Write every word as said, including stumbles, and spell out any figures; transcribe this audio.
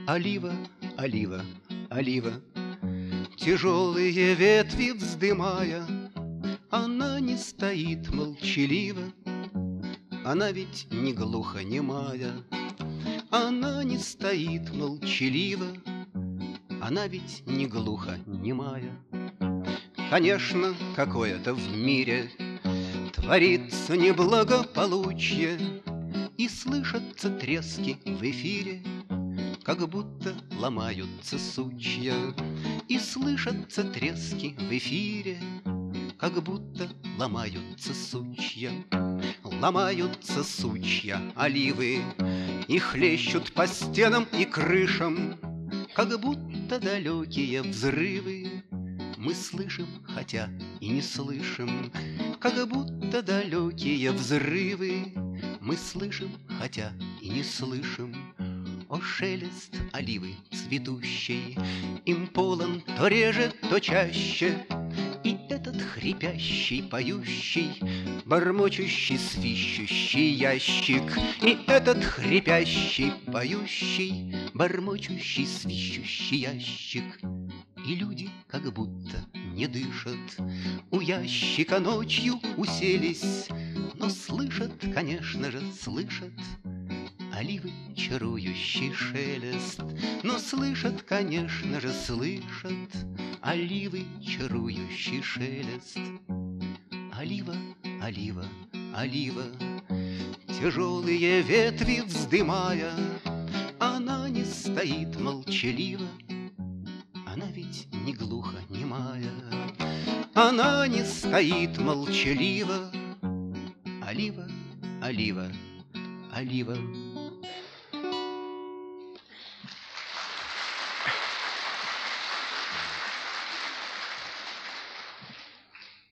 Олива, олива, олива, тяжелые ветви вздымая, она не стоит молчаливо, она ведь не глухонемая. Она не стоит молчаливо, она ведь не глухонемая. Конечно, какое-то в мире творится неблагополучие, и слышатся трески в эфире, как будто ломаются сучья. И слышатся трески в эфире, как будто ломаются сучья. Ломаются сучья оливы и хлещут по стенам и крышам, как будто далекие взрывы мы слышим, хотя и не слышим. Как будто далекие взрывы мы слышим, хотя и не слышим. О, шелест оливы цветущей, им полон то реже, то чаще. И этот хрипящий, поющий, бормочущий, свищущий ящик. И этот хрипящий, поющий, бормочущий, свищущий ящик. И люди как будто не дышат, у ящика ночью уселись, но слышат, конечно же, слышат оливы чарующий шелест. Но слышат, конечно же, слышат оливы чарующий шелест. Олива, олива, олива, тяжелые ветви вздымая, она не стоит молчаливо, она ведь не глухонемая. Она не стоит молчаливо. Олива, олива, олива.